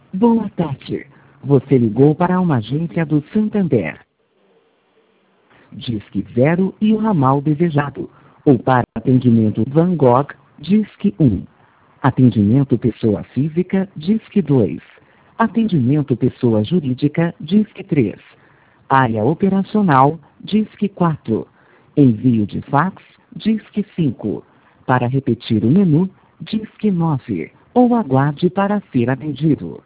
Boa tarde. Você ligou para uma agência do Santander. Disque 0 e o ramal desejado. Ou para atendimento Van Gogh, Disque 1. Atendimento pessoa física, Disque 2. Atendimento pessoa jurídica, Disque 3. Área operacional, Disque 4. Envio de fax, Disque 5. Para repetir o menu, Disque 9. Ou aguarde para ser atendido.